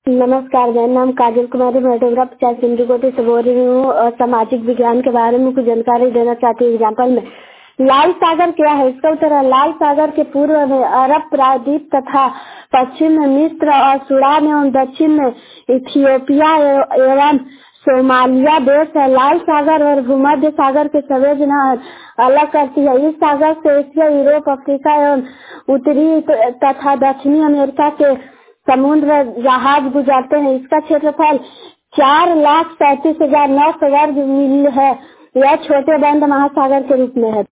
नमस्कार, मेरा नाम काजल कुमारी फोटोग्राफ सिंधुकोटी से बोल रही हूँ और सामाजिक विज्ञान के बारे में कुछ जानकारी देना चाहती हूँ। एग्जाम्पल में लाल सागर क्या है? इसका उत्तर है लाल सागर के पूर्व में अरब प्रायद्वीप तथा पश्चिम में मिस्र और सूडान एवं दक्षिण में इथियोपिया एवं सोमालिया देश है। लाल सागर और भूमध्य सागर के सवेज नहर अलग करती है। इस सागर से एशिया, यूरोप, अफ्रीका एवं उत्तरी तथा दक्षिणी अमेरिका के समुद्र जहाज गुजरते हैं। इसका क्षेत्रफल 4,37,900 वर्ग मील है। यह छोटे बंद महासागर के रूप में है।